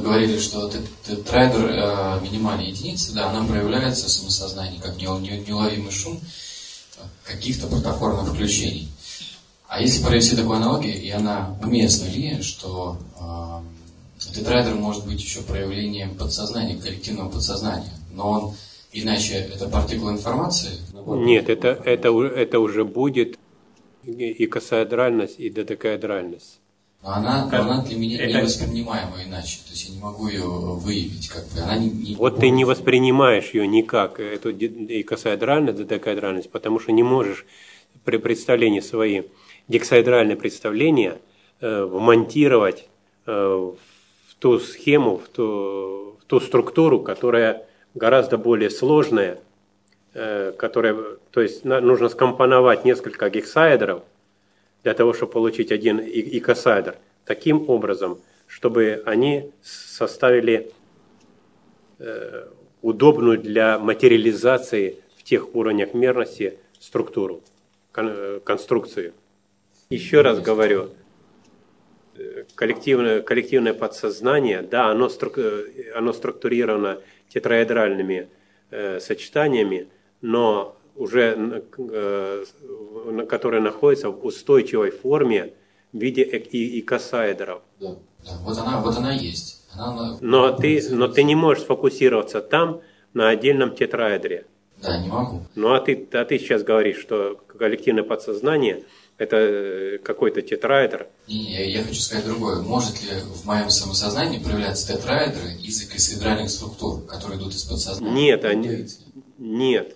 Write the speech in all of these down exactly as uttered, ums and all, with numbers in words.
говорили, что тетрайдер э, минимальной единицы, да, она проявляется в самосознании как неуловимый шум каких-то протоформных включений. А если провести такую аналогию, и она уместна ли, что э, тетрайдер может быть еще проявлением подсознания, коллективного подсознания, но он иначе это партикула информации? Нет, это, это, это уже будет икосаэдральность и додекаэдральность. Но она, но она для меня это... не воспринимаема иначе. То есть я не могу ее выявить. Как бы. Она не, не вот может... ты не воспринимаешь ее никак, эту икосаэдральность, додекаэдральность, потому что не можешь при представлении свои дексаэдральные представления э, вмонтировать э, в ту схему, в ту, в ту структуру, которая гораздо более сложная, э, которая, то есть на, нужно скомпоновать несколько гексаэдров для того, чтобы получить один икосаэдр, таким образом, чтобы они составили э, удобную для материализации в тех уровнях мерности структуру, кон, конструкцию. Еще раз говорю, коллективное, коллективное подсознание, да, оно, стру, оно структурировано тетраэдральными э, сочетаниями, но уже э, которые находятся в устойчивой форме в виде икосаэдров. Да, да. Вот она, вот она есть. Она, но, ты, но ты не можешь сфокусироваться там на отдельном тетраэдре. Да, не могу. Ну а ты, а ты сейчас говоришь, что коллективное подсознание – это какой-то тетраэдр. Не, не, я, я хочу сказать другое. Может ли в моем самосознании проявляться тетраэдры из икосаэдральных структур, которые идут из подсознания? Нет, они, нет.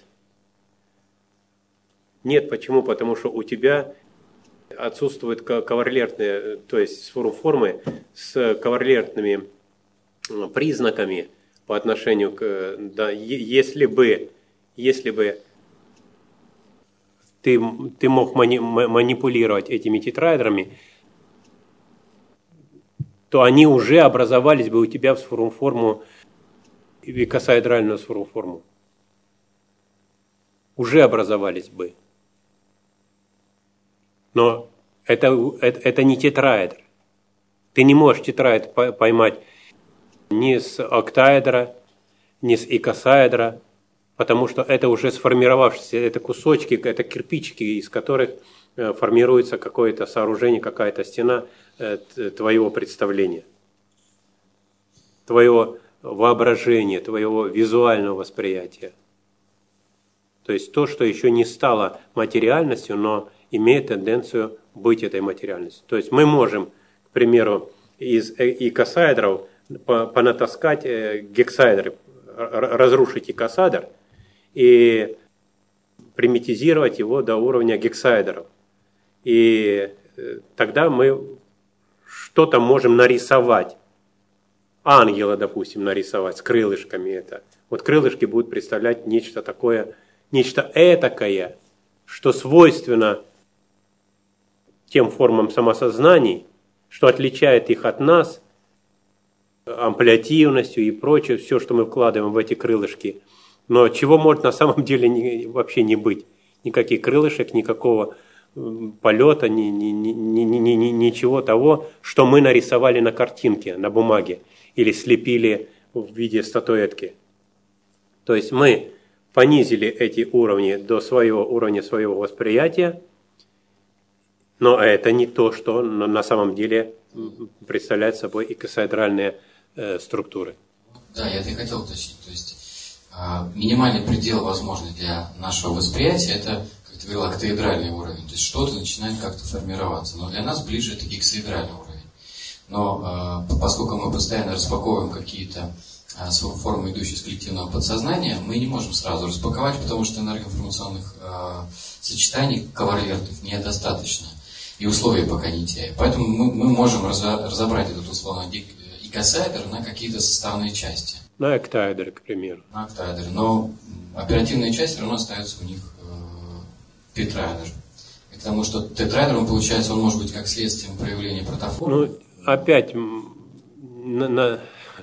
Нет, почему? Потому что у тебя отсутствуют коварлентные, то есть формы с коварлентными признаками по отношению к, да, если бы, если бы ты, ты мог мани, манипулировать этими тетраэдрами, то они уже образовались бы у тебя в форму, икосаэдральную форму. Уже образовались бы. Но это, это, это не тетраэдр. Ты не можешь тетраэдр поймать ни с октаэдра, ни с икосаэдра, потому что это уже сформировавшиеся, это кусочки, это кирпичики, из которых формируется какое-то сооружение, какая-то стена твоего представления, твоего воображения, твоего визуального восприятия. То есть то, что еще не стало материальностью, но имеет тенденцию быть этой материальностью. То есть мы можем, к примеру, из икосаэдров понатаскать гексаэдры, разрушить икосаэдр и примитизировать его до уровня гексаэдров. И тогда мы что-то можем нарисовать. Ангела, допустим, нарисовать с крылышками это. Вот крылышки будут представлять нечто такое, нечто этакое, что свойственно тем формам самосознаний, что отличает их от нас, амплиативностью и прочее, все, что мы вкладываем в эти крылышки. Но чего может на самом деле не, вообще не быть? Никаких крылышек, никакого полета, ни, ни, ни, ни, ни, ни, ничего того, что мы нарисовали на картинке, на бумаге, или слепили в виде статуэтки. То есть мы понизили эти уровни до своего уровня своего восприятия, но это не то, что на самом деле представляет собой икосаэдральные э, структуры. Да, я это и хотел уточнить. То есть э, минимальный предел возможный для нашего восприятия – это, как ты говорил, октаэдральный уровень. То есть что-то начинает как-то формироваться. Но для нас ближе это гексаэдральный уровень. Но э, поскольку мы постоянно распаковываем какие-то э, формы, идущие из коллективного подсознания, мы не можем сразу распаковать, потому что энергоинформационных э, сочетаний коварлентов недостаточно. И условия пока не те. Поэтому мы, мы можем разобрать этот условно икосаэдр на какие-то составные части. На октаэдр, к примеру. На октаэдр. Но оперативная часть все равно остается у них э, тетраэдр. Потому что тетраэдр, он получается, он может быть как следствием проявления протоформы. Ну, опять, на, на,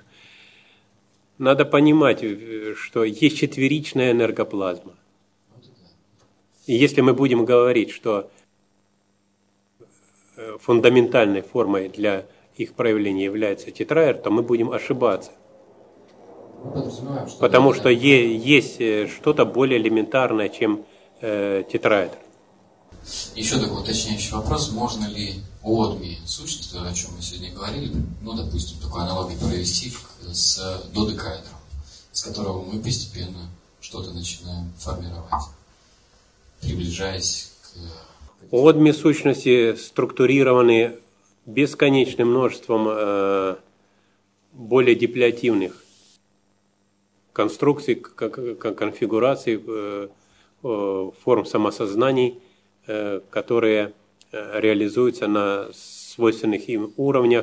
надо понимать, что есть четверичная энергоплазма. И если мы будем говорить, что фундаментальной формой для их проявление является тетраэдр, то мы будем ошибаться. Мы подразумеваем, что Потому это... что е- есть что-то более элементарное, чем э, тетраэдр. Еще такой уточняющий вопрос. Можно ли ОДМИ сущность, о чем мы сегодня говорили, ну, допустим, такую аналогию провести с додекаэдром, с которого мы постепенно что-то начинаем формировать, приближаясь к... ОДМИ сущности структурированы бесконечным множеством э, более деплиативных конструкций, конфигураций, э, э, форм самосознаний, э, которые э, реализуются на свойственных им уровнях,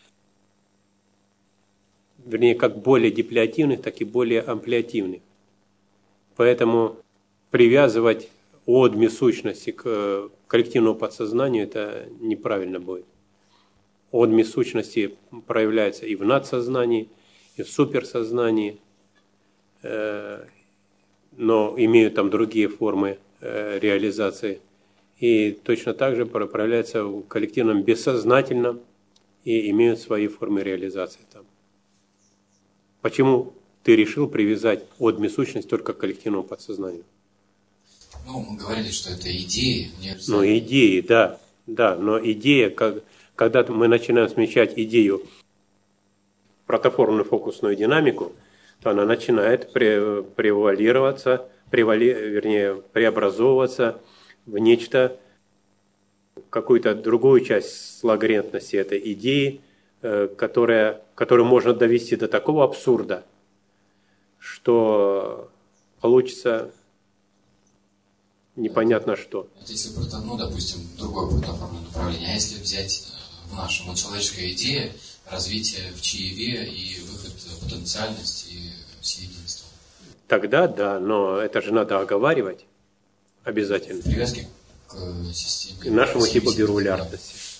вернее, как более деплиативных, так и более амплиативных. Поэтому привязывать ОДМИ сущности к коллективному подсознанию это неправильно будет. ОДМИ сущности проявляются и в надсознании, и в суперсознании, но имеют там другие формы реализации. И точно так же проявляются в коллективном бессознательном и имеют свои формы реализации там. Почему ты решил привязать ОДМИ сущность только к коллективному подсознанию? Ну, мы говорили, что это идеи. Ну, идеи, да, да, но идея, как, когда мы начинаем смещать идею в протоформную фокусную динамику, то она начинает превалироваться, превали, вернее, преобразовываться в нечто, какую-то другую часть слагарентности этой идеи, которая, которую можно довести до такого абсурда, что получится непонятно что. Это если, ну, допустим, другое протоформное направление. А если взять в нашем, вот человеческая идея, развитие в чаеве и выход потенциальности и всеединства. Тогда да, но это же надо оговаривать обязательно. Привязки к системе. К нашему типу бирулярности.